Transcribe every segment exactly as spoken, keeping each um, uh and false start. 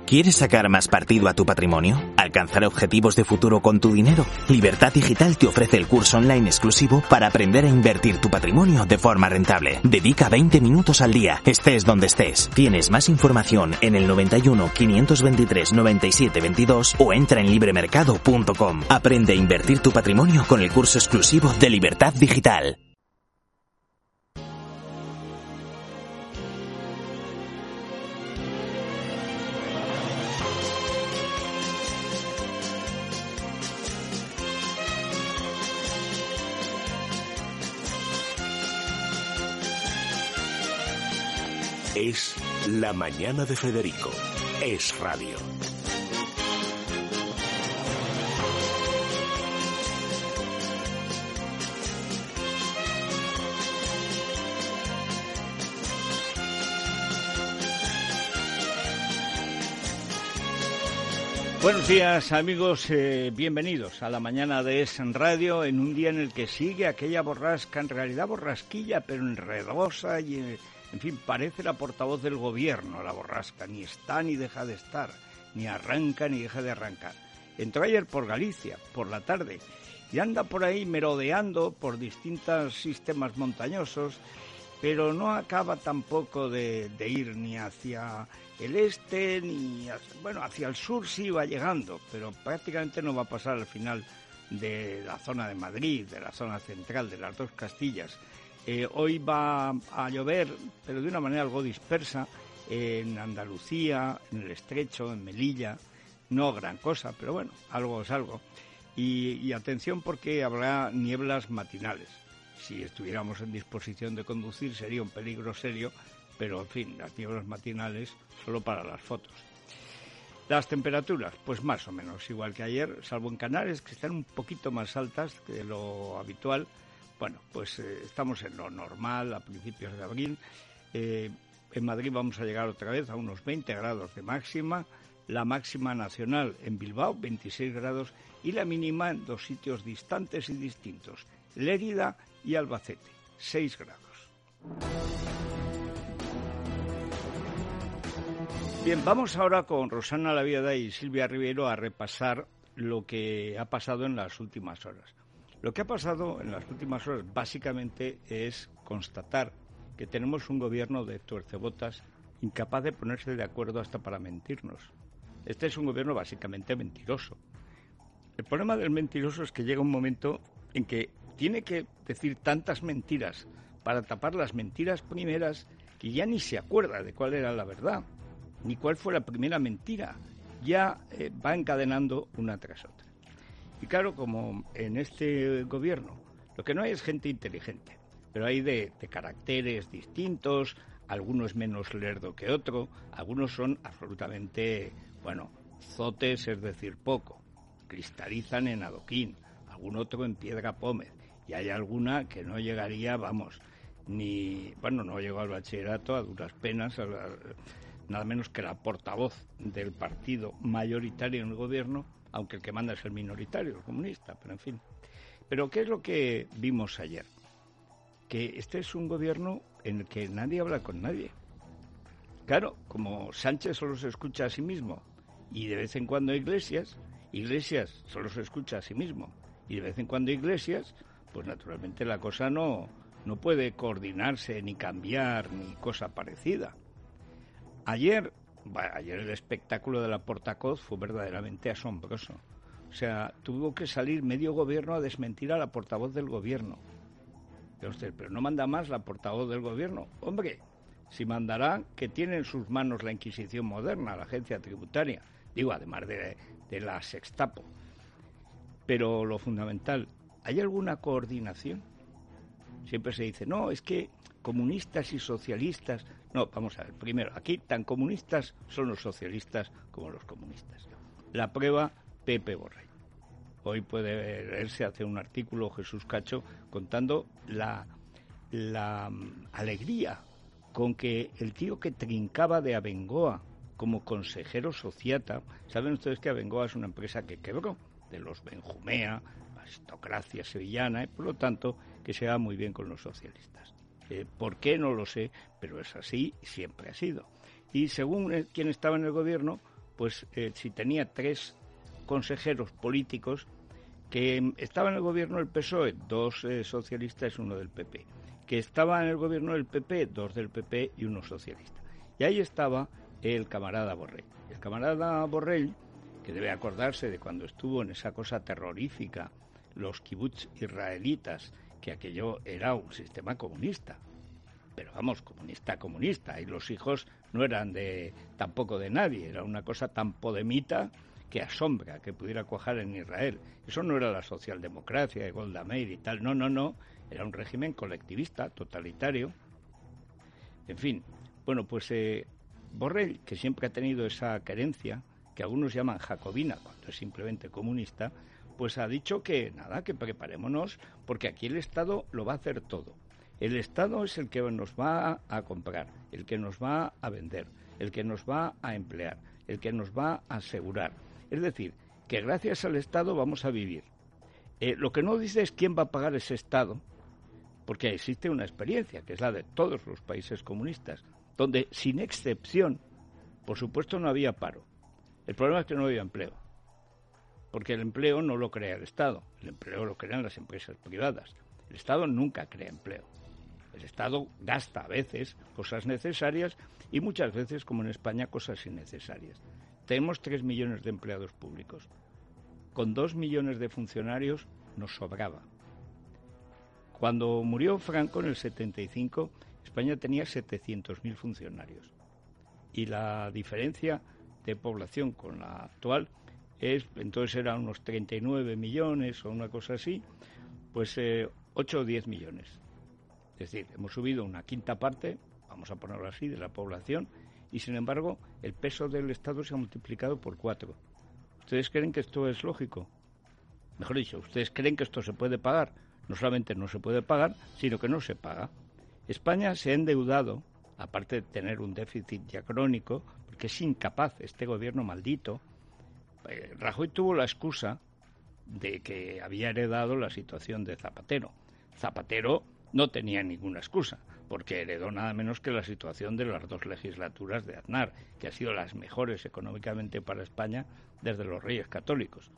¿Quieres sacar más partido a tu patrimonio? ¿Alcanzar objetivos de futuro con tu dinero? Libertad Digital te ofrece el curso online exclusivo para aprender a invertir tu patrimonio de forma rentable. Dedica veinte minutos al día, estés donde estés. Tienes más información en el noventa y uno, quinientos veintitrés, noventa y siete veintidós o entra en libremercado punto com. Aprende a invertir tu patrimonio con el curso exclusivo de Libertad Digital. Es La Mañana de Federico. Es radio. Buenos días, amigos, eh, bienvenidos a la mañana de Es Radio, en un día en el que sigue aquella borrasca, en realidad borrasquilla, pero enredosa y, en fin, parece la portavoz del gobierno, la borrasca, ni está ni deja de estar, ni arranca ni deja de arrancar. Entró ayer por Galicia, por la tarde, y anda por ahí merodeando por distintos sistemas montañosos, pero no acaba tampoco de, de ir ni hacia el este, ni hacia, bueno, hacia el sur sí va llegando, pero prácticamente no va a pasar al final de la zona de Madrid, de la zona central, de las dos Castillas. Eh, hoy va a llover, pero de una manera algo dispersa, en Andalucía, en el Estrecho, en Melilla, no gran cosa, pero bueno, algo es algo. Y, y atención porque habrá nieblas matinales. Si estuviéramos en disposición de conducir sería un peligro serio, pero en fin, las nieblas matinales solo para las fotos. Las temperaturas, pues más o menos igual que ayer, salvo en Canarias, que están un poquito más altas que lo habitual. Bueno, pues eh, estamos en lo normal a principios de abril. Eh, en Madrid vamos a llegar otra vez a unos veinte grados de máxima. La máxima nacional en Bilbao, veintiséis grados, y la mínima en dos sitios distantes y distintos, Lérida y Albacete, seis grados. Bien, vamos ahora con Rosana Laviada y Silvia Ribeiro a repasar lo que ha pasado en las últimas horas. Lo que ha pasado en las últimas horas básicamente es constatar que tenemos un gobierno de tuercebotas incapaz de ponerse de acuerdo hasta para mentirnos. Este es un gobierno básicamente mentiroso. El problema del mentiroso es que llega un momento en que tiene que decir tantas mentiras para tapar las mentiras primeras que ya ni se acuerda de cuál era la verdad, ni cuál fue la primera mentira. Ya eh, va encadenando una tras otra. Y claro, como en este gobierno lo que no hay es gente inteligente, pero hay de, de caracteres distintos, algunos menos lerdo que otro, algunos son absolutamente, bueno, zotes, es decir, poco, cristalizan en adoquín, algún otro en piedra pómez, y hay alguna que no llegaría, vamos, ni, bueno, no llegó al bachillerato a duras penas, a la, nada menos que la portavoz del partido mayoritario en el gobierno, aunque el que manda es el minoritario, el comunista, pero en fin. Pero ¿qué es lo que vimos ayer? Que este es un gobierno en el que nadie habla con nadie. Claro, como Sánchez solo se escucha a sí mismo y de vez en cuando Iglesias, Iglesias solo se escucha a sí mismo y de vez en cuando Iglesias, pues naturalmente la cosa no, no puede coordinarse ni cambiar ni cosa parecida. Ayer, ayer el espectáculo de la portavoz fue verdaderamente asombroso. O sea, tuvo que salir medio gobierno a desmentir a la portavoz del gobierno. Pero usted, pero no manda más la portavoz del gobierno. Hombre, si mandará que tiene en sus manos la Inquisición moderna, la agencia tributaria, digo, además de, de la Sextapo. Pero lo fundamental, ¿hay alguna coordinación? Siempre se dice, no, es que comunistas y socialistas... No, vamos a ver, primero, aquí tan comunistas son los socialistas como los comunistas. La prueba, Pepe Borrell. Hoy puede leerse, hace un artículo Jesús Cacho contando la, la um, alegría con que el tío que trincaba de Abengoa como consejero sociata, saben ustedes que Abengoa es una empresa que quebró, de los Benjumea, aristocracia sevillana, y por lo tanto que se va muy bien con los socialistas. Eh, ¿Por qué? No lo sé, pero es así y siempre ha sido. Y según quien estaba en el gobierno, pues eh, si tenía tres consejeros políticos que estaban en el gobierno del P S O E, dos eh, socialistas y uno del P P, que estaban en el gobierno del P P, dos del P P y uno socialista. Y ahí estaba el camarada Borrell. El camarada Borrell, que debe acordarse de cuando estuvo en esa cosa terrorífica, los kibbutz israelitas, que aquello era un sistema comunista. Pero vamos, comunista, comunista. Y los hijos no eran de tampoco de nadie. Era una cosa tan podemita que asombra que pudiera cuajar en Israel. Eso no era la socialdemocracia de Golda Meir y tal. No, no, no. Era un régimen colectivista, totalitario. En fin. Bueno, pues eh, Borrell, que siempre ha tenido esa querencia, que algunos llaman jacobina, cuando es simplemente comunista, pues ha dicho que nada, que preparémonos, porque aquí el Estado lo va a hacer todo. El Estado es el que nos va a comprar, el que nos va a vender, el que nos va a emplear, el que nos va a asegurar. Es decir, que gracias al Estado vamos a vivir. Eh, lo que no dice es quién va a pagar ese Estado, porque existe una experiencia, que es la de todos los países comunistas, donde, sin excepción, por supuesto no había paro. El problema es que no había empleo, porque el empleo no lo crea el Estado, el empleo lo crean las empresas privadas. El Estado nunca crea empleo. El Estado gasta a veces cosas necesarias y muchas veces, como en España, cosas innecesarias. Tenemos tres millones de empleados públicos. Con dos millones de funcionarios nos sobraba. Cuando murió Franco en el setenta y cinco, España tenía setecientos mil funcionarios. Y la diferencia de población con la actual es, entonces eran unos treinta y nueve millones o una cosa así, pues eh, ocho o diez millones. Es decir, hemos subido una quinta parte, vamos a ponerlo así, de la población, y sin embargo el peso del Estado se ha multiplicado por cuatro. ¿Ustedes creen que esto es lógico? Mejor dicho, ¿ustedes creen que esto se puede pagar? No solamente no se puede pagar, sino que no se paga. España se ha endeudado, aparte de tener un déficit ya crónico, porque es incapaz este gobierno maldito. Eh, Rajoy tuvo la excusa de que había heredado la situación de Zapatero. Zapatero no tenía ninguna excusa, porque heredó nada menos que la situación de las dos legislaturas de Aznar, que han sido las mejores económicamente para España desde los Reyes Católicos.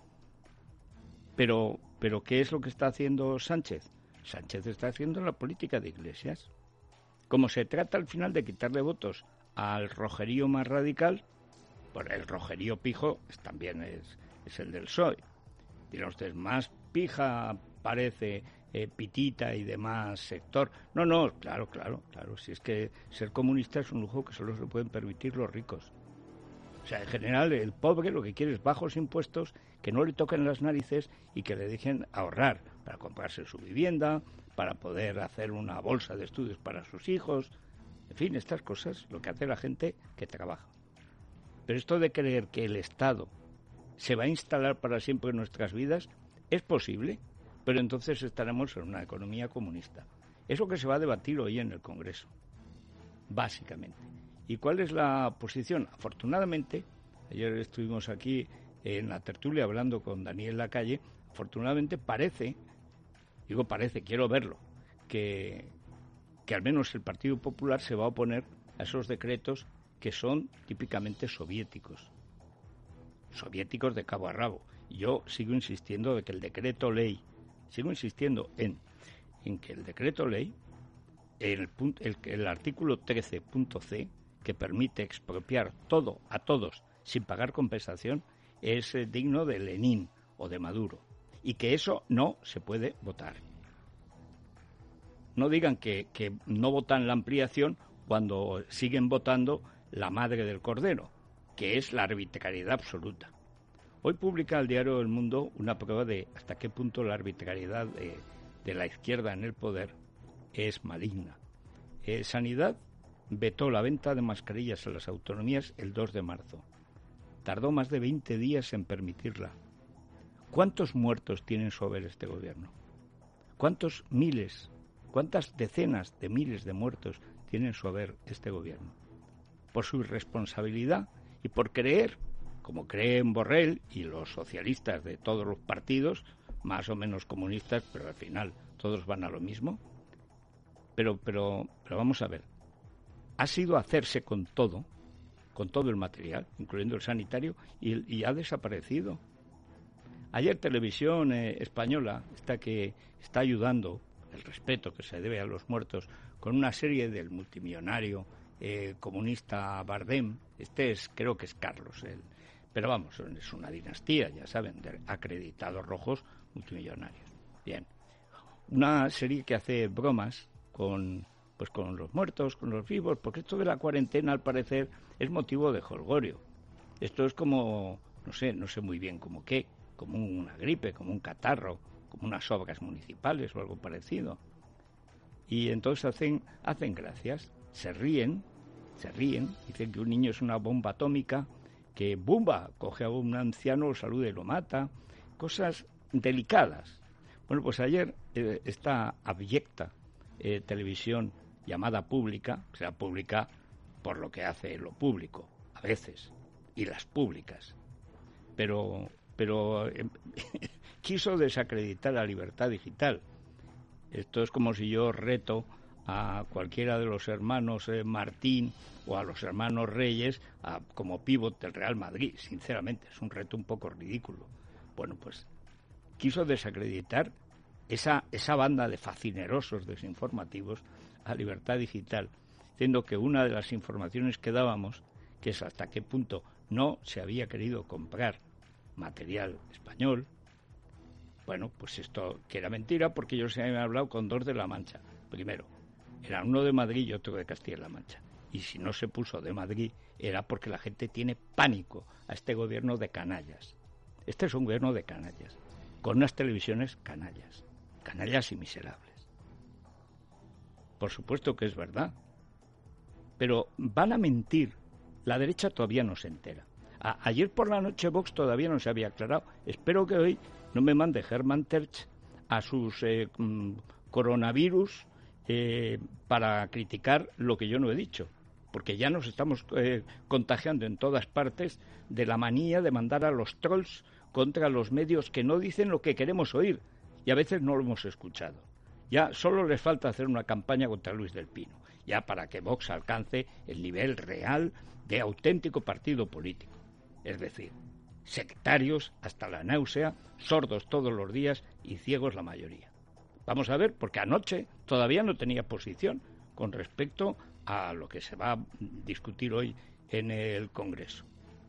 Pero, pero ¿qué es lo que está haciendo Sánchez? Sánchez está haciendo la política de Iglesias. Como se trata al final de quitarle votos al rojerío más radical, pues el rojerío pijo es, también es, es el del P S O E. Dirán ustedes, más pija parece eh, pitita y demás sector. No, no, claro, claro, claro. Si es que ser comunista es un lujo que solo se pueden permitir los ricos. O sea, en general, el pobre lo que quiere es bajos impuestos, que no le toquen las narices y que le dejen ahorrar para comprarse su vivienda, para poder hacer una bolsa de estudios para sus hijos. En fin, estas cosas, lo que hace la gente que trabaja. Pero esto de creer que el Estado se va a instalar para siempre en nuestras vidas es posible, pero entonces estaremos en una economía comunista. Es lo que se va a debatir hoy en el Congreso, básicamente. ¿Y cuál es la posición? Afortunadamente, ayer estuvimos aquí en la tertulia hablando con Daniel Lacalle, afortunadamente parece, digo parece, quiero verlo, que, que al menos el Partido Popular se va a oponer a esos decretos que son típicamente soviéticos, soviéticos de cabo a rabo. Yo sigo insistiendo de que el decreto ley, sigo insistiendo en, en que el decreto ley, el, el, el artículo trece punto ce, que permite expropiar todo a todos sin pagar compensación, es eh, digno de Lenin o de Maduro, y que eso no se puede votar. No digan que, que no votan la ampliación cuando siguen votando la madre del cordero, que es la arbitrariedad absoluta. Hoy publica el diario El Mundo una prueba de hasta qué punto la arbitrariedad de, de la izquierda en el poder es maligna. Eh, Sanidad vetó la venta de mascarillas a las autonomías el dos de marzo. Tardó más de veinte días en permitirla. ¿Cuántos muertos tiene en su haber este gobierno? ¿Cuántos miles, cuántas decenas de miles de muertos tiene en su haber este gobierno? Por su irresponsabilidad y por creer, como creen Borrell y los socialistas de todos los partidos, más o menos comunistas, pero al final todos van a lo mismo. Pero, pero, pero vamos a ver. Ha sido hacerse con todo con todo el material, incluyendo el sanitario, y, y ha desaparecido. Ayer Televisión eh, Española, esta que está ayudando, el respeto que se debe a los muertos, con una serie del multimillonario eh, comunista Bardem, este es, creo que es Carlos, él, pero vamos, es una dinastía, ya saben, de acreditados rojos multimillonarios. Bien, una serie que hace bromas con, pues con los muertos, con los vivos, porque esto de la cuarentena, al parecer, es motivo de jolgorio. Esto es como, no sé, no sé muy bien como qué, como una gripe, como un catarro, como unas obras municipales o algo parecido. Y entonces hacen, hacen gracias, se ríen, se ríen, dicen que un niño es una bomba atómica, que ¡bumba!, coge a un anciano, lo saluda y lo mata, cosas delicadas. Bueno, pues ayer eh, esta abyecta eh, televisión llamada pública, o sea, pública por lo que hace lo público, a veces, y las públicas, pero, pero eh, quiso desacreditar la libertad digital. Esto es como si yo reto a cualquiera de los hermanos eh, Martín o a los hermanos Reyes a, como pívot del Real Madrid. Sinceramente, es un reto un poco ridículo. Bueno, pues quiso desacreditar esa, esa banda de facinerosos desinformativos a libertad digital, diciendo que una de las informaciones que dábamos, que es hasta qué punto no se había querido comprar material español, bueno, pues esto que era mentira, porque ellos se habían hablado con dos de La Mancha. Primero, era uno de Madrid y otro de Castilla-La Mancha. Y si no se puso de Madrid, era porque la gente tiene pánico a este gobierno de canallas. Este es un gobierno de canallas, con unas televisiones canallas, canallas y miserables. Por supuesto que es verdad, pero van a mentir. La derecha todavía no se entera. A- ayer por la noche Vox todavía no se había aclarado. Espero que hoy no me mande Hermann Tertsch a sus eh, mm, coronavirus eh, para criticar lo que yo no he dicho, porque ya nos estamos eh, contagiando en todas partes de la manía de mandar a los trolls contra los medios que no dicen lo que queremos oír, y a veces no lo hemos escuchado. Ya solo les falta hacer una campaña contra Luis del Pino, ya para que Vox alcance el nivel real de auténtico partido político. Es decir, sectarios hasta la náusea, sordos todos los días y ciegos la mayoría. Vamos a ver, porque anoche todavía no tenía posición con respecto a lo que se va a discutir hoy en el Congreso.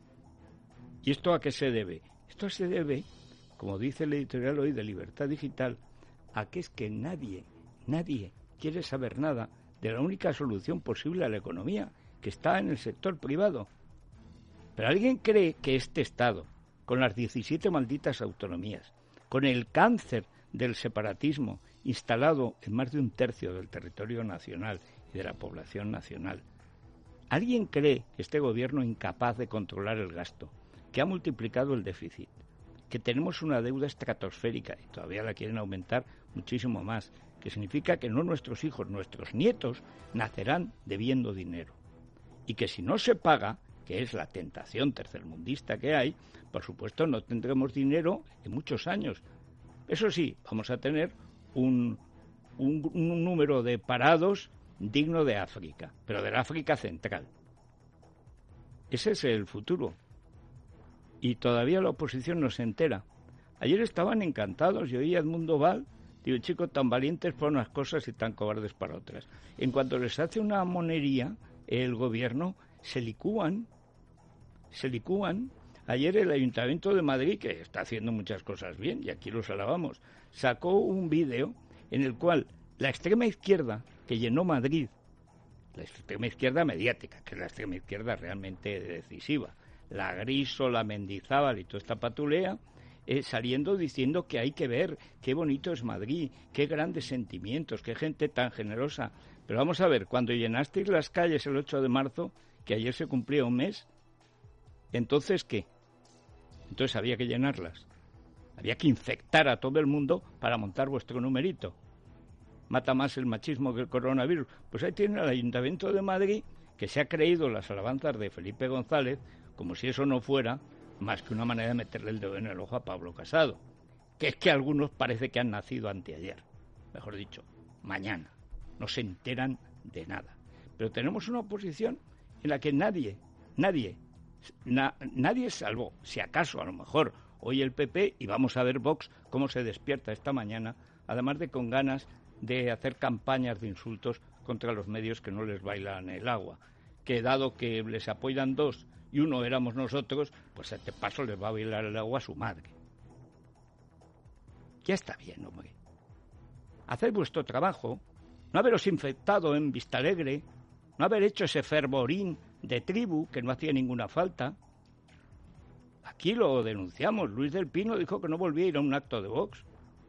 ¿Y esto a qué se debe? Esto se debe, como dice el editorial hoy de Libertad Digital, a que es que nadie, nadie quiere saber nada de la única solución posible a la economía, que está en el sector privado. Pero alguien cree que este Estado, con las diecisiete malditas autonomías, con el cáncer del separatismo instalado en más de un tercio del territorio nacional y de la población nacional, ¿alguien cree que este gobierno incapaz de controlar el gasto, que ha multiplicado el déficit, que tenemos una deuda estratosférica y todavía la quieren aumentar muchísimo más, que significa que no nuestros hijos, nuestros nietos nacerán debiendo dinero, y que si no se paga, que es la tentación tercermundista que hay, por supuesto no tendremos dinero en muchos años? Eso sí, vamos a tener un, un, un número de parados digno de África, pero de la África central. Ese es el futuro. Y todavía la oposición no se entera. Ayer estaban encantados, yo oí a Edmundo Val, digo, chicos, tan valientes para unas cosas y tan cobardes para otras. En cuanto les hace una monería, el gobierno se licúan, se licúan. Ayer el Ayuntamiento de Madrid, que está haciendo muchas cosas bien, y aquí los alabamos, sacó un vídeo en el cual la extrema izquierda, que llenó Madrid, la extrema izquierda mediática, que es la extrema izquierda realmente decisiva, la Griso, la Mendizábal y toda esta patulea, eh, saliendo diciendo que hay que ver qué bonito es Madrid, qué grandes sentimientos, qué gente tan generosa. Pero vamos a ver, cuando llenasteis las calles el ocho de marzo, que ayer se cumplía un mes, ¿entonces qué? Entonces había que llenarlas. Había que infectar a todo el mundo para montar vuestro numerito. Mata más el machismo que el coronavirus. Pues ahí tiene el Ayuntamiento de Madrid, que se ha creído las alabanzas de Felipe González, como si eso no fuera más que una manera de meterle el dedo en el ojo a Pablo Casado. Que es que algunos parece que han nacido anteayer. Mejor dicho, mañana. No se enteran de nada. Pero tenemos una oposición en la que nadie, Nadie, na, nadie salvo, si acaso, a lo mejor, hoy el P P, y vamos a ver Vox cómo se despierta esta mañana, además de con ganas de hacer campañas de insultos contra los medios que no les bailan el agua. Que dado que les apoyan dos y uno éramos nosotros, pues a este paso les va a bailar el agua a su madre. Ya está bien, hombre. Haced vuestro trabajo, no haberos infectado en Vistalegre, no haber hecho ese fervorín de tribu que no hacía ninguna falta. Aquí lo denunciamos. Luis del Pino dijo que no volvía a ir a un acto de Vox.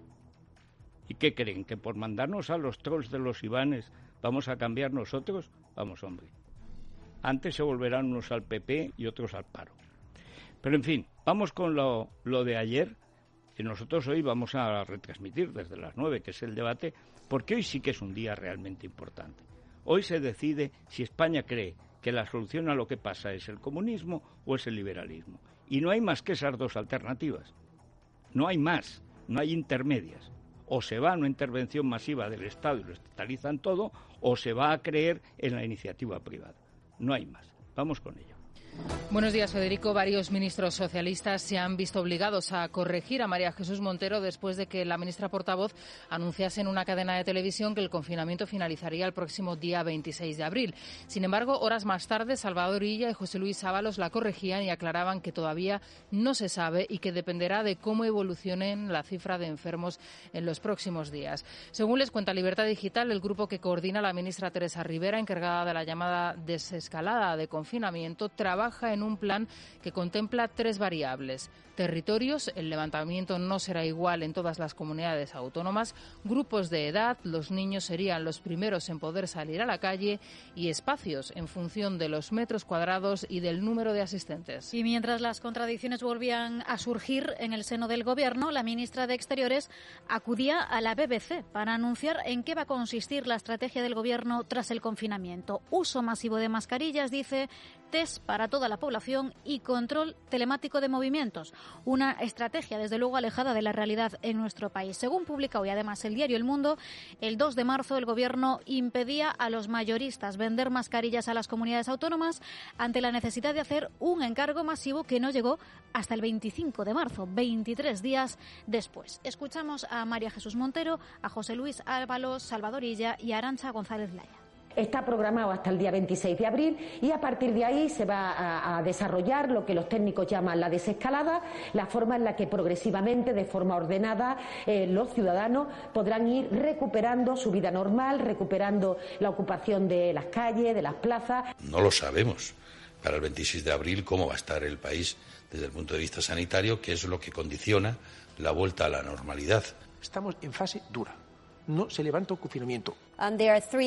¿Y qué creen? ¿Que por mandarnos a los trolls de los Ivanes vamos a cambiar nosotros? Vamos, hombre. Antes se volverán unos al P P y otros al paro. Pero, en fin, vamos con lo, lo de ayer, que nosotros hoy vamos a retransmitir desde las nueve, que es el debate, porque hoy sí que es un día realmente importante. Hoy se decide si España cree que la solución a lo que pasa es el comunismo o es el liberalismo. Y no hay más que esas dos alternativas. No hay más, no hay intermedias. O se va a una intervención masiva del Estado y lo estatalizan todo, o se va a creer en la iniciativa privada. No hay más. Vamos con ello. Buenos días, Federico. Varios ministros socialistas se han visto obligados a corregir a María Jesús Montero después de que la ministra portavoz anunciase en una cadena de televisión que el confinamiento finalizaría el próximo día veintiséis de abril. Sin embargo, horas más tarde, Salvador Illa y José Luis Ábalos la corregían y aclaraban que todavía no se sabe y que dependerá de cómo evolucionen la cifra de enfermos en los próximos días. Según les cuenta Libertad Digital, el grupo que coordina la ministra Teresa Rivera, encargada de la llamada desescalada de confinamiento, trabaja en un plan que contempla tres variables: territorios, el levantamiento no será igual en todas las comunidades autónomas; grupos de edad, los niños serían los primeros en poder salir a la calle; y espacios, en función de los metros cuadrados y del número de asistentes. Y mientras las contradicciones volvían a surgir en el seno del Gobierno, la ministra de Exteriores acudía a la B B C para anunciar en qué va a consistir la estrategia del Gobierno tras el confinamiento. Uso masivo de mascarillas, dice, test para toda la población y control telemático de movimientos. Una estrategia, desde luego, alejada de la realidad en nuestro país. Según publica hoy, además, el diario El Mundo, el dos de marzo el Gobierno impedía a los mayoristas vender mascarillas a las comunidades autónomas ante la necesidad de hacer un encargo masivo que no llegó hasta el veinticinco de marzo, veintitrés días después. Escuchamos a María Jesús Montero, a José Luis Ábalos, Salvador Illa y a Arantxa González Laya. Está programado hasta el día veintiséis de abril y a partir de ahí se va a, a desarrollar lo que los técnicos llaman la desescalada, la forma en la que progresivamente, de forma ordenada, eh, los ciudadanos podrán ir recuperando su vida normal, recuperando la ocupación de las calles, de las plazas. No lo sabemos para el veintiséis de abril cómo va a estar el país desde el punto de vista sanitario, que es lo que condiciona la vuelta a la normalidad. Estamos en fase dura. No se levanta un confinamiento. Hay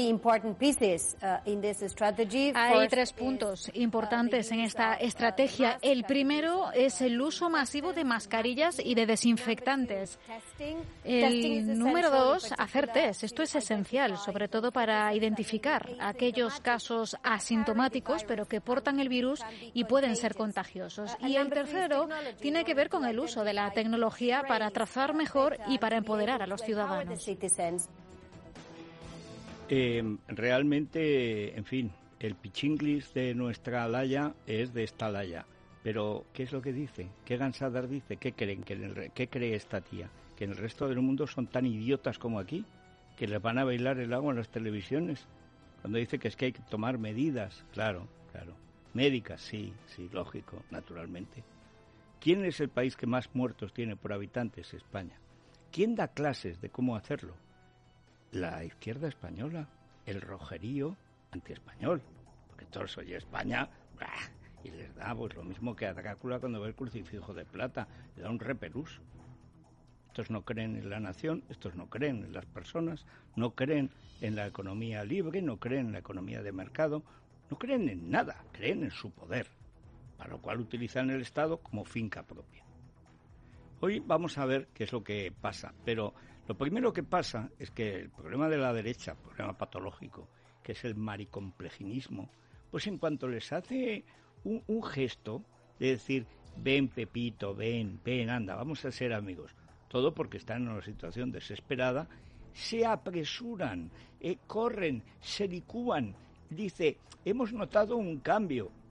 tres puntos importantes en esta estrategia. El primero es el uso masivo de mascarillas y de desinfectantes. El número dos, hacer test. Esto es esencial, sobre todo para identificar aquellos casos asintomáticos, pero que portan el virus y pueden ser contagiosos. Y el tercero tiene que ver con el uso de la tecnología para trazar mejor y para empoderar a los ciudadanos. Eh, realmente, en fin, el pichinglis de nuestra Laya es de esta Laya. Pero, ¿qué es lo que dice? ¿Qué Gansadar dice? ¿Qué creen? ¿Qué, en el, ¿Qué cree esta tía? ¿Que en el resto del mundo son tan idiotas como aquí? ¿Que les van a bailar el agua en las televisiones? Cuando dice que es que hay que tomar medidas. Claro, claro. Médicas, sí, sí, lógico, naturalmente. ¿Quién es el país que más muertos tiene por habitantes? España. ¿Quién da clases de cómo hacerlo? La izquierda española, el rojerío antiespañol, porque todos oye España ¡bah! Y les da pues lo mismo que a Drácula cuando ve el crucifijo de plata, le da un repelús. Estos no creen en la nación, estos no creen en las personas, no creen en la economía libre, no creen en la economía de mercado, no creen en nada, creen en su poder, para lo cual utilizan el Estado como finca propia. Hoy vamos a ver qué es lo que pasa, pero lo primero que pasa es que el problema de la derecha, el problema patológico, que es el maricomplejismo, pues en cuanto les hace un, un gesto de decir, ven Pepito, ven, ven, anda, vamos a ser amigos, todo porque están en una situación desesperada, se apresuran, eh, corren, se licúan, dice, hemos notado un cambio.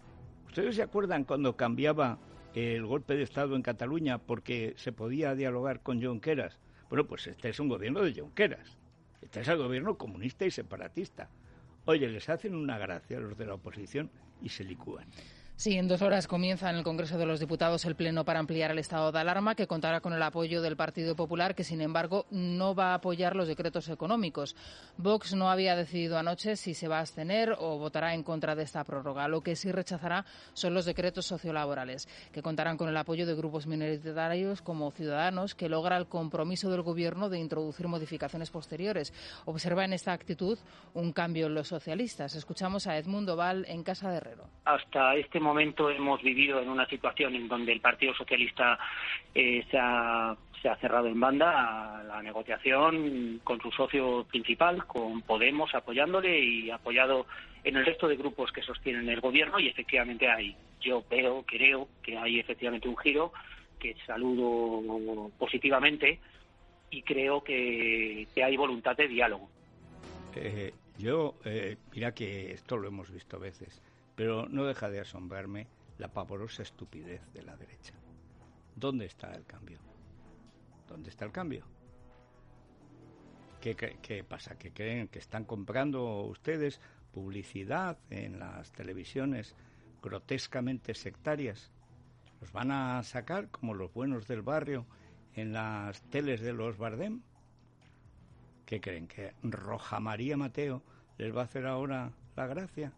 ¿Ustedes se acuerdan cuando cambiaba el golpe de Estado en Cataluña porque se podía dialogar con Junqueras? Bueno, pues este es un gobierno de Junqueras. Este es el gobierno comunista y separatista. Oye, les hacen una gracia a los de la oposición y se licúan. Sí, en dos horas comienza en el Congreso de los Diputados el pleno para ampliar el estado de alarma, que contará con el apoyo del Partido Popular, que sin embargo no va a apoyar los decretos económicos. Vox no había decidido anoche si se va a abstener o votará en contra de esta prórroga. Lo que sí rechazará son los decretos sociolaborales, que contarán con el apoyo de grupos minoritarios como Ciudadanos, que logra el compromiso del Gobierno de introducir modificaciones posteriores. Observa en esta actitud un cambio en los socialistas. Escuchamos a Edmundo Val en Casa de Herrero. Hasta este momento hemos vivido en una situación en donde el Partido Socialista eh, se, ha, se ha cerrado en banda a la negociación con su socio principal, con Podemos, apoyándole y apoyado en el resto de grupos que sostienen el gobierno, y efectivamente hay, yo veo, creo que hay efectivamente un giro que saludo positivamente y creo que, que hay voluntad de diálogo. Eh, yo, eh, mira que esto lo hemos visto a veces, pero no deja de asombrarme la pavorosa estupidez de la derecha. ¿Dónde está el cambio? ¿Dónde está el cambio? ¿Qué, qué, qué pasa? ¿Que creen que están comprando ustedes publicidad en las televisiones grotescamente sectarias? ¿Los van a sacar como los buenos del barrio en las teles de los Bardem? ¿Qué creen? ¿Que Roja María Mateo les va a hacer ahora la gracia?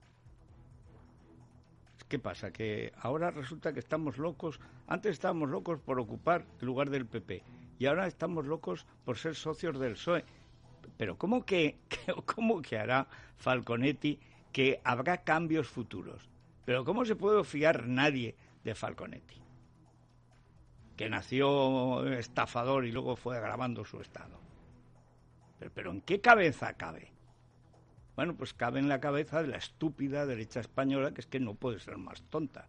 ¿Qué pasa? Que ahora resulta que estamos locos. Antes estábamos locos por ocupar el lugar del P P y ahora estamos locos por ser socios del P S O E. Pero ¿cómo que, cómo que hará Falconetti que habrá cambios futuros? Pero ¿cómo se puede fiar nadie de Falconetti? Que nació estafador y luego fue agravando su estado. Pero, pero ¿en qué cabeza cabe? Bueno, pues cabe en la cabeza de la estúpida derecha española, que es que no puede ser más tonta.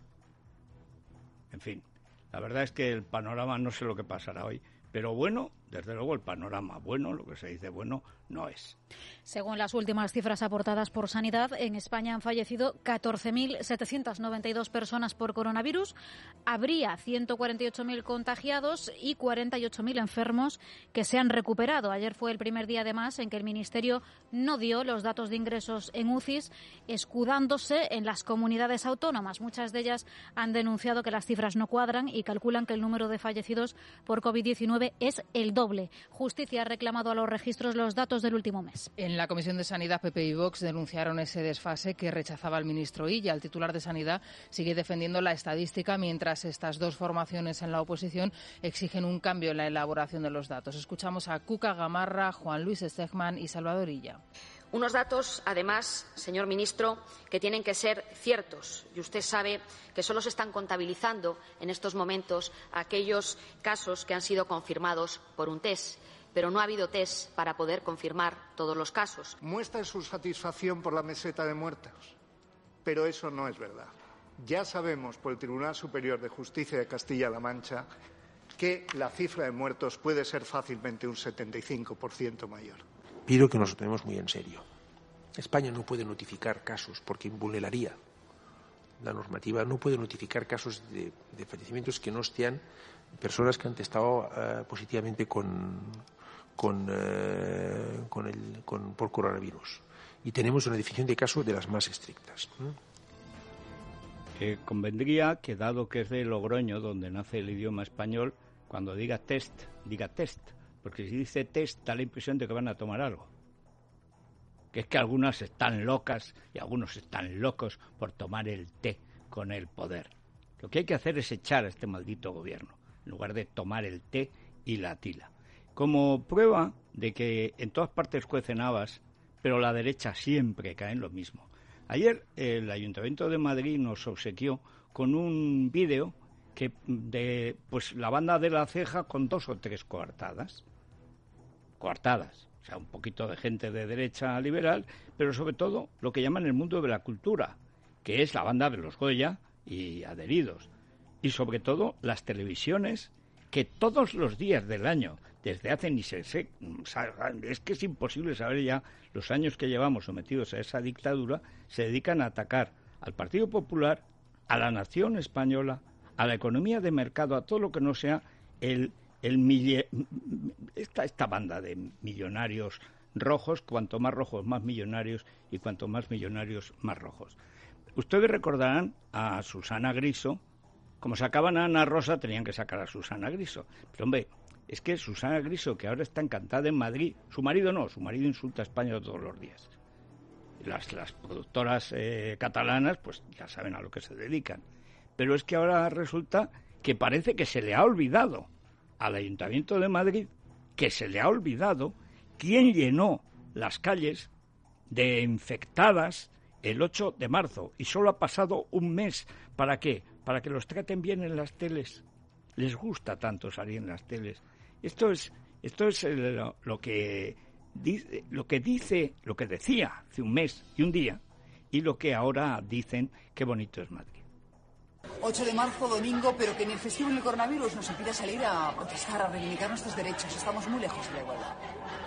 En fin, la verdad es que el panorama no sé lo que pasará hoy, pero bueno, desde luego el panorama bueno, lo que se dice bueno, no es. Según las últimas cifras aportadas por Sanidad, en España han fallecido catorce mil setecientas noventa y dos personas por coronavirus, habría ciento cuarenta y ocho mil contagiados y cuarenta y ocho mil enfermos que se han recuperado. Ayer fue el primer día, además, en que el Ministerio no dio los datos de ingresos en U C Is, escudándose en las comunidades autónomas. Muchas de ellas han denunciado que las cifras no cuadran y calculan que el número de fallecidos por COVID diecinueve es el doble. Justicia ha reclamado a los registros los datos del último mes. En la Comisión de Sanidad, P P y Vox denunciaron ese desfase que rechazaba el ministro Illa. El titular de Sanidad sigue defendiendo la estadística, mientras estas dos formaciones en la oposición exigen un cambio en la elaboración de los datos. Escuchamos a Cuca Gamarra, Juan Luis Stegman y Salvador Illa. Unos datos, además, señor ministro, que tienen que ser ciertos. Y usted sabe que solo se están contabilizando en estos momentos aquellos casos que han sido confirmados por un test. Pero no ha habido test para poder confirmar todos los casos. Muestra su satisfacción por la meseta de muertos, pero eso no es verdad. Ya sabemos por el Tribunal Superior de Justicia de Castilla-La Mancha que la cifra de muertos puede ser fácilmente un setenta y cinco por ciento mayor. Pido que nos lo tomemos muy en serio. España no puede notificar casos porque vulneraría la normativa, no puede notificar casos de, de fallecimientos que no sean personas que han testado uh, positivamente con, con, uh, con el, con, por coronavirus. Y tenemos una definición de casos de las más estrictas. ¿Mm? Eh, convendría que, dado que es de Logroño, donde nace el idioma español, cuando diga test, diga test. Porque si dice test, da la impresión de que van a tomar algo. Que es que algunas están locas y algunos están locos por tomar el té con el poder. Lo que hay que hacer es echar a este maldito gobierno, en lugar de tomar el té y la tila. Como prueba de que en todas partes cuecen habas, pero la derecha siempre cae en lo mismo. Ayer el Ayuntamiento de Madrid nos obsequió con un vídeo que de pues la banda de La Ceja con dos o tres coartadas. Coartadas. O sea, un poquito de gente de derecha liberal, pero sobre todo lo que llaman el mundo de la cultura, que es la banda de los Goya y adheridos. Y sobre todo las televisiones que todos los días del año, desde hace ni se sé, es que es imposible saber ya los años que llevamos sometidos a esa dictadura, se dedican a atacar al Partido Popular, a la nación española, a la economía de mercado, a todo lo que no sea el, el mille, esta, esta banda de millonarios rojos, cuanto más rojos más millonarios y cuanto más millonarios más rojos. Ustedes recordarán a Susana Griso, como sacaban a Ana Rosa tenían que sacar a Susana Griso, pero hombre, es que Susana Griso, que ahora está encantada en Madrid, su marido no, su marido insulta a España todos los días. Las, las productoras eh, catalanas pues ya saben a lo que se dedican, pero es que ahora resulta que parece que se le ha olvidado al Ayuntamiento de Madrid, que se le ha olvidado quién llenó las calles de infectadas el ocho de marzo, y solo ha pasado un mes. ¿Para qué? Para que los traten bien en las teles. Les gusta tanto salir en las teles. Esto es, esto es el, lo, lo que dice, lo que dice, lo que decía hace un mes y un día, y lo que ahora dicen qué bonito es Madrid. ocho de marzo, domingo, pero que ni el festivo ni el coronavirus nos impida salir a protestar, a reivindicar nuestros derechos. Estamos muy lejos de la igualdad.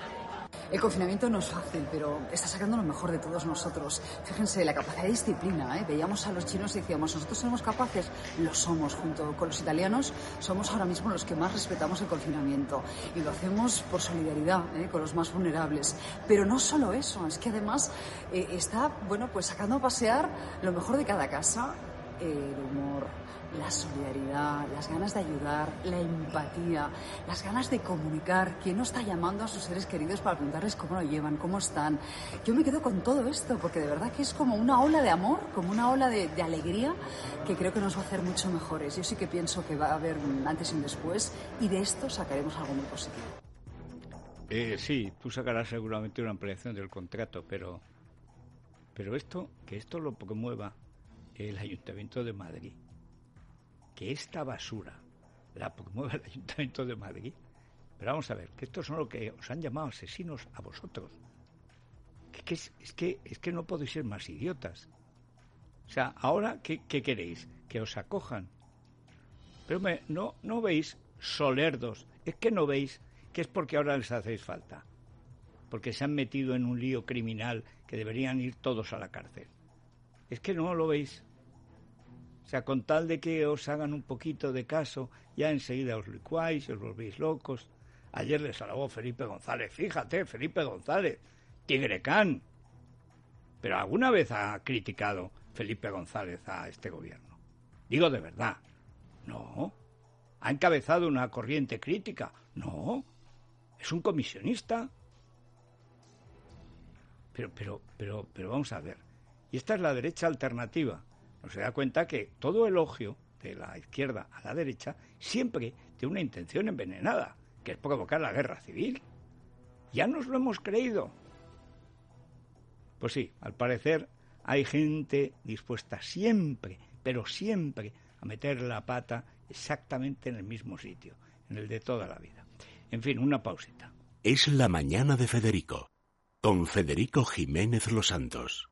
El confinamiento no es fácil, pero está sacando lo mejor de todos nosotros. Fíjense, la capacidad de disciplina, ¿eh? Veíamos a los chinos y decíamos, nosotros somos capaces, lo somos. Junto con los italianos, somos ahora mismo los que más respetamos el confinamiento. Y lo hacemos por solidaridad, ¿eh? Con los más vulnerables. Pero no solo eso, es que además eh, está, bueno, pues sacando a pasear lo mejor de cada casa. El humor, la solidaridad, las ganas de ayudar, la empatía, las ganas de comunicar. ¿Quién no está llamando a sus seres queridos para preguntarles cómo lo llevan, cómo están? Yo me quedo con todo esto, porque de verdad que es como una ola de amor, como una ola de, de alegría, que creo que nos va a hacer mucho mejores. Yo sí que pienso que va a haber un antes y un después, y de esto sacaremos algo muy positivo. Eh, sí, tú sacarás seguramente una ampliación del contrato, pero, pero esto, que esto lo promueva el Ayuntamiento de Madrid, que esta basura la promueve el Ayuntamiento de Madrid. Pero vamos a ver, que estos son los que os han llamado asesinos a vosotros. Que, que es, es que es que no podéis ser más idiotas. O sea, ahora, ¿qué, qué queréis? Que os acojan. Pero me, no, no veis solerdos. Es que no veis que es porque ahora les hacéis falta. Porque se han metido en un lío criminal que deberían ir todos a la cárcel. Es que no lo veis. O sea, con tal de que os hagan un poquito de caso, ya enseguida os licuáis, os volvéis locos. Ayer les alabó Felipe González. Fíjate, Felipe González, Tigrecán. Pero ¿alguna vez ha criticado Felipe González a este gobierno? Digo de verdad. No. ¿Ha encabezado una corriente crítica? No. Es un comisionista. Pero, pero, pero, pero vamos a ver. Y esta es la derecha alternativa. No se da cuenta que todo elogio de la izquierda a la derecha siempre tiene una intención envenenada, que es provocar la guerra civil. Ya nos lo hemos creído. Pues sí, al parecer hay gente dispuesta siempre, pero siempre, a meter la pata exactamente en el mismo sitio, en el de toda la vida. En fin, una pausita. Es la mañana de Federico, con Federico Jiménez Los Santos.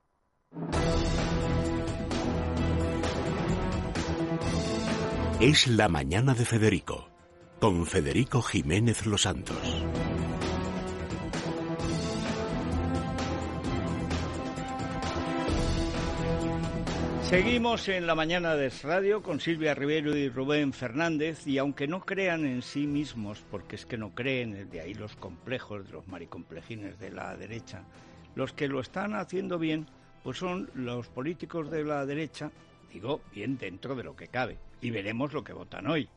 Es la mañana de Federico, con Federico Jiménez Los Santos. Seguimos en la mañana de Radio con Silvia Rivero y Rubén Fernández, y aunque no crean en sí mismos, porque es que no creen, de ahí los complejos de los maricomplejines de la derecha, los que lo están haciendo bien, pues son los políticos de la derecha, digo, bien dentro de lo que cabe. Y veremos lo que votan hoy.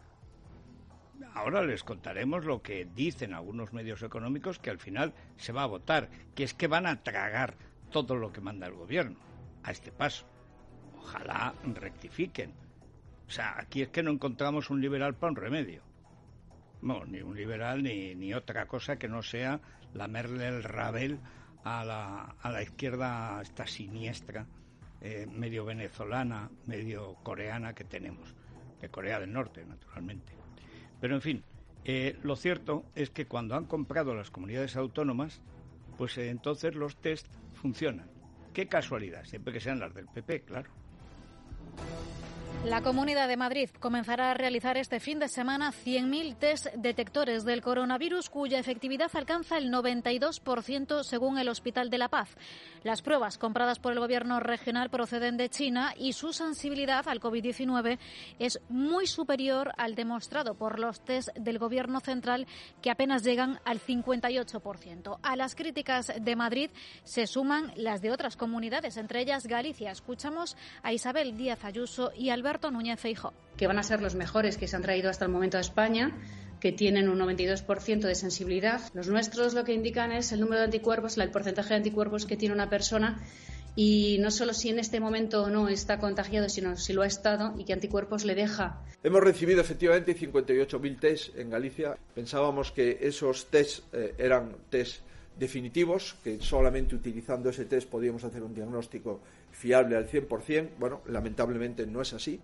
Ahora les contaremos lo que dicen algunos medios económicos, que al final se va a votar, que es que van a tragar todo lo que manda el gobierno a este paso. Ojalá rectifiquen. O sea, aquí es que no encontramos un liberal para un remedio. No, ni un liberal ni, ni otra cosa que no sea lamerle el rabel a la, a la izquierda esta siniestra, Eh, medio venezolana, medio coreana que tenemos, de Corea del Norte, naturalmente. Pero, en fin, eh, lo cierto es que cuando han comprado las comunidades autónomas, pues eh, entonces los test funcionan. Qué casualidad, siempre que sean las del P P, claro. La Comunidad de Madrid comenzará a realizar este fin de semana cien mil test detectores del coronavirus, cuya efectividad alcanza el noventa y dos por ciento según el Hospital de la Paz. Las pruebas compradas por el Gobierno regional proceden de China y su sensibilidad al COVID diecinueve es muy superior al demostrado por los test del Gobierno central, que apenas llegan al cincuenta y ocho por ciento. A las críticas de Madrid se suman las de otras comunidades, entre ellas Galicia. Escuchamos a Isabel Díaz Ayuso y Alberto Núñez Feijóo. Que van a ser los mejores que se han traído hasta el momento a España, que tienen un noventa y dos por ciento de sensibilidad. Los nuestros lo que indican es el número de anticuerpos, el porcentaje de anticuerpos que tiene una persona, y no solo si en este momento o no está contagiado, sino si lo ha estado y qué anticuerpos le deja. Hemos recibido efectivamente cincuenta y ocho mil test en Galicia. Pensábamos que esos test eh, eran test definitivos, que solamente utilizando ese test podíamos hacer un diagnóstico fiable al cien por ciento. Bueno, lamentablemente no es así.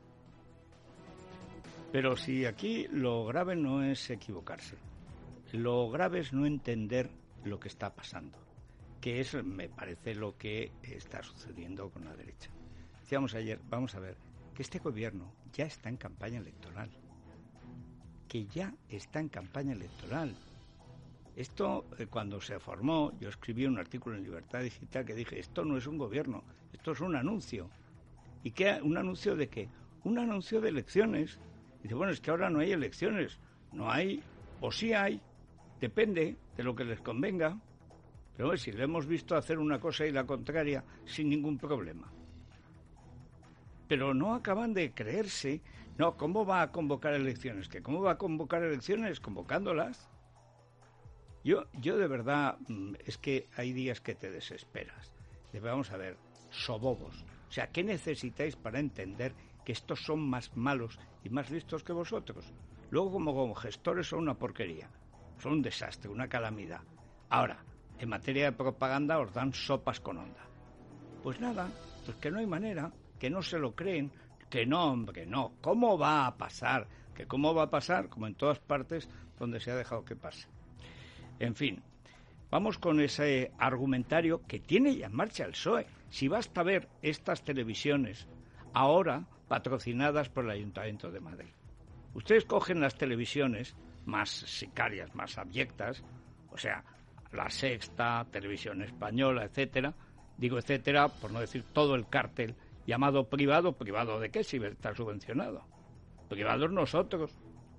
Pero si aquí lo grave no es equivocarse, lo grave es no entender lo que está pasando, que es, me parece, lo que está sucediendo con la derecha. Decíamos ayer, vamos a ver, que este gobierno ya está en campaña electoral, que ya está en campaña electoral. Esto, eh, cuando se formó, yo escribí un artículo en Libertad Digital que dije, esto no es un gobierno, esto es un anuncio. ¿Y qué? ¿Un anuncio de qué? Un anuncio de elecciones. Dice, bueno, es que ahora no hay elecciones. No hay, o sí hay, depende de lo que les convenga. Pero bueno, si le hemos visto hacer una cosa y la contraria sin ningún problema. Pero no acaban de creerse. No, ¿cómo va a convocar elecciones? ¿Que cómo va a convocar elecciones? Convocándolas. Yo, yo de verdad, es que hay días que te desesperas. Vamos a ver, sobobos. O sea, ¿qué necesitáis para entender que estos son más malos y más listos que vosotros? Luego, como, como gestores, son una porquería. Son un desastre, una calamidad. Ahora, en materia de propaganda os dan sopas con onda. Pues nada, pues que no hay manera, que no se lo creen, que no, hombre, no. ¿Cómo va a pasar? Que cómo va a pasar, como en todas partes donde se ha dejado que pase. En fin, vamos con ese argumentario que tiene ya en marcha el P S O E. Si basta ver estas televisiones ahora patrocinadas por el Ayuntamiento de Madrid. Ustedes cogen las televisiones más sicarias, más abyectas, o sea, La Sexta, Televisión Española, etcétera. Digo etcétera por no decir todo el cártel llamado privado. ¿Privado de qué? Si está subvencionado. Privados nosotros.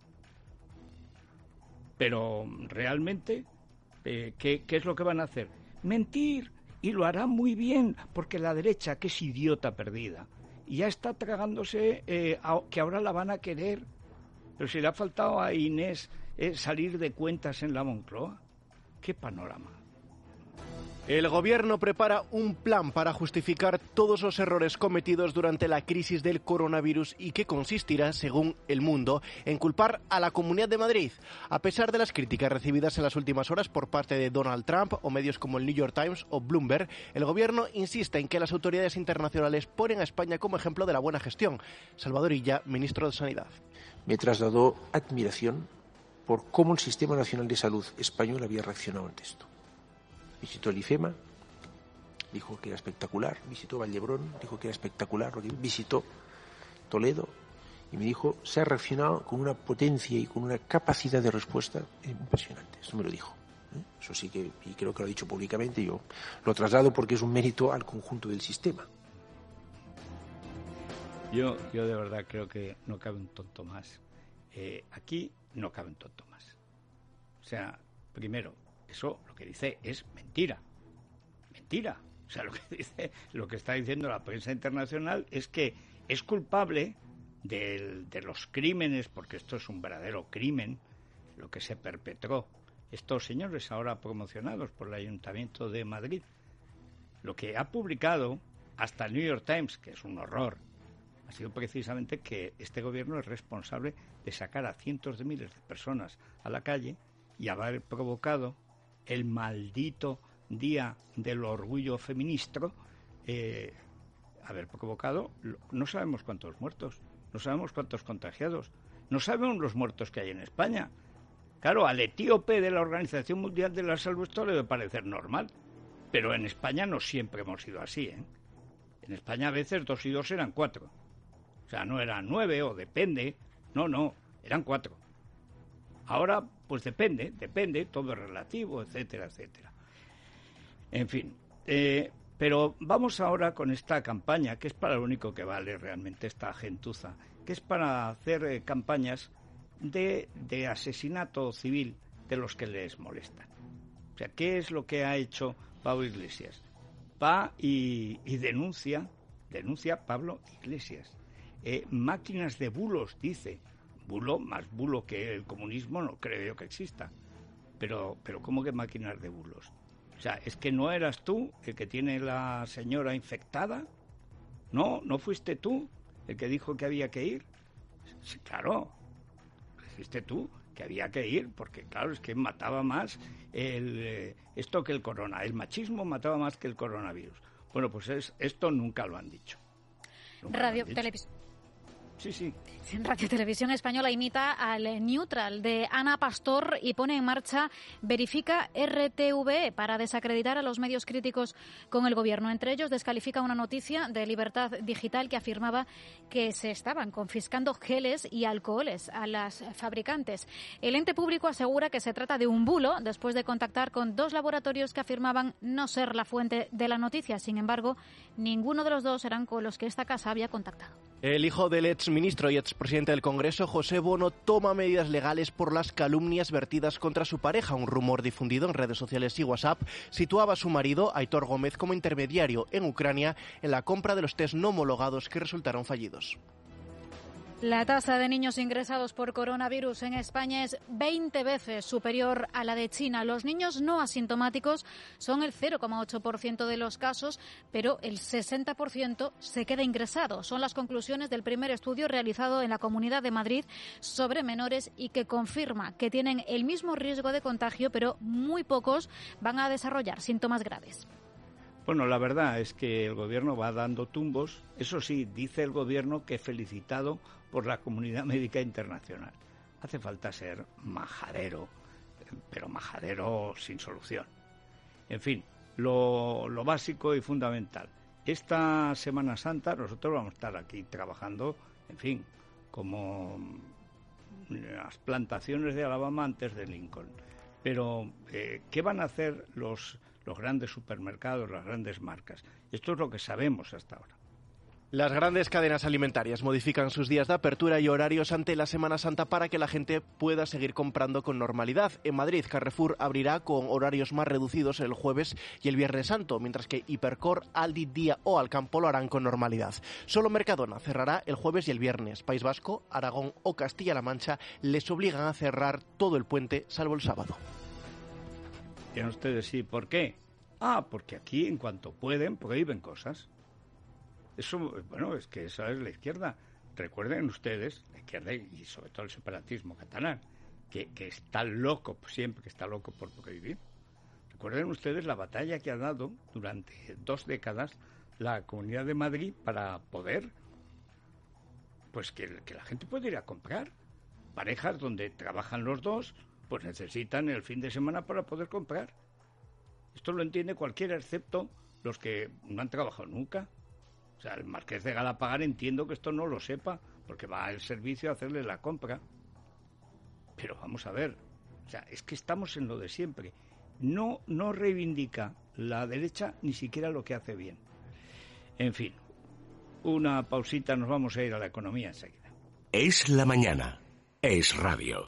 Pero realmente, eh, ¿qué, ¿qué es lo que van a hacer? Mentir, y lo harán muy bien, porque la derecha, que es idiota perdida, ya está tragándose eh, a, que ahora la van a querer. Pero si le ha faltado a Inés eh, salir de cuentas en la Moncloa, ¿qué panorama? El Gobierno prepara un plan para justificar todos los errores cometidos durante la crisis del coronavirus y que consistirá, según El Mundo, en culpar a la Comunidad de Madrid. A pesar de las críticas recibidas en las últimas horas por parte de Donald Trump o medios como el New York Times o Bloomberg, el Gobierno insiste en que las autoridades internacionales ponen a España como ejemplo de la buena gestión. Salvador Illa, ministro de Sanidad. Me trasladó admiración por cómo el Sistema Nacional de Salud español había reaccionado ante esto. Visitó el IFEMA, dijo que era espectacular. Visitó Vallebrón, dijo que era espectacular. Visitó Toledo y me dijo, se ha reaccionado con una potencia y con una capacidad de respuesta impresionante. Eso me lo dijo. Eso sí que, y creo que lo ha dicho públicamente, yo lo traslado porque es un mérito al conjunto del sistema. Yo, yo de verdad creo que no cabe un tonto más. Eh, aquí no cabe un tonto más. O sea, primero, eso lo que dice es mentira. Mentira. O sea, lo que dice, lo que está diciendo la prensa internacional es que es culpable del, de los crímenes, porque esto es un verdadero crimen, lo que se perpetró. Estos señores ahora promocionados por el Ayuntamiento de Madrid. Lo que ha publicado hasta el New York Times, que es un horror, ha sido precisamente que este gobierno es responsable de sacar a cientos de miles de personas a la calle y haber provocado el maldito Día del Orgullo Feminista, eh, haber provocado, no sabemos cuántos muertos, no sabemos cuántos contagiados, no sabemos los muertos que hay en España. Claro, al etíope de la Organización Mundial de la Salud esto le debe parecer normal, pero en España no siempre hemos sido así, ¿eh? En España a veces dos y dos eran cuatro. O sea, no eran nueve o depende, no, no, eran cuatro. Ahora, pues depende, depende, todo es relativo, etcétera, etcétera. En fin, eh, pero vamos ahora con esta campaña, que es para lo único que vale realmente esta gentuza, que es para hacer eh, campañas de, de asesinato civil de los que les molestan. O sea, ¿qué es lo que ha hecho Pablo Iglesias? Va y, y denuncia, denuncia Pablo Iglesias. Eh, máquinas de bulos, dice. Bulo, más bulo que el comunismo, no creo yo que exista. Pero, pero ¿cómo que máquinas de bulos? O sea, ¿es que no eras tú el que tiene la señora infectada? No, ¿no fuiste tú el que dijo que había que ir? Sí, claro, fuiste tú que había que ir, porque claro, es que mataba más el, eh, esto que el corona, el machismo mataba más que el coronavirus. Bueno, pues es, esto nunca lo han dicho. Nunca Radio, lo han dicho. televisión. Sí, sí. Radio Televisión Española imita al Neutral de Ana Pastor y pone en marcha Verifica R T V E para desacreditar a los medios críticos con el gobierno. Entre ellos descalifica una noticia de Libertad Digital que afirmaba que se estaban confiscando geles y alcoholes a las fabricantes. El ente público asegura que se trata de un bulo después de contactar con dos laboratorios que afirmaban no ser la fuente de la noticia. Sin embargo, ninguno de los dos eran con los que esta casa había contactado. El hijo del exministro y expresidente del Congreso, José Bono, toma medidas legales por las calumnias vertidas contra su pareja. Un rumor difundido en redes sociales y WhatsApp situaba a su marido, Aitor Gómez, como intermediario en Ucrania en la compra de los test no homologados que resultaron fallidos. La tasa de niños ingresados por coronavirus en España es veinte veces superior a la de China. Los niños no asintomáticos son el cero coma ocho por ciento de los casos, pero el sesenta por ciento se queda ingresado. Son las conclusiones del primer estudio realizado en la Comunidad de Madrid sobre menores y que confirma que tienen el mismo riesgo de contagio, pero muy pocos van a desarrollar síntomas graves. Bueno, la verdad es que el gobierno va dando tumbos. Eso sí, dice el gobierno que felicitado por la comunidad médica internacional. Hace falta ser majadero, pero majadero sin solución. En fin, lo, lo básico y fundamental. Esta Semana Santa nosotros vamos a estar aquí trabajando, en fin, como las plantaciones de Alabama antes de Lincoln. Pero, eh, ¿qué van a hacer los... los grandes supermercados, las grandes marcas? Esto es lo que sabemos hasta ahora. Las grandes cadenas alimentarias modifican sus días de apertura y horarios ante la Semana Santa para que la gente pueda seguir comprando con normalidad. En Madrid, Carrefour abrirá con horarios más reducidos el jueves y el Viernes Santo, mientras que Hipercor, Aldi, Día o Alcampo lo harán con normalidad. Solo Mercadona cerrará el jueves y el viernes. País Vasco, Aragón o Castilla-La Mancha les obligan a cerrar todo el puente, salvo el sábado. Dirán ustedes, sí, ¿por qué? Ah, porque aquí, en cuanto pueden, prohíben cosas. Eso, bueno, es que esa es la izquierda. Recuerden ustedes, la izquierda y sobre todo el separatismo catalán, que, que está loco, siempre que está loco por prohibir. Recuerden ustedes la batalla que ha dado durante dos décadas la Comunidad de Madrid para poder, pues que, que la gente pueda ir a comprar. Parejas donde trabajan los dos, pues necesitan el fin de semana para poder comprar. Esto lo entiende cualquiera, excepto los que no han trabajado nunca. O sea, el marqués de Galapagar entiendo que esto no lo sepa, porque va al servicio a hacerle la compra. Pero vamos a ver, o sea, es que estamos en lo de siempre. No, no reivindica la derecha ni siquiera lo que hace bien. En fin, una pausita, nos vamos a ir a la economía enseguida. Es la mañana, es radio.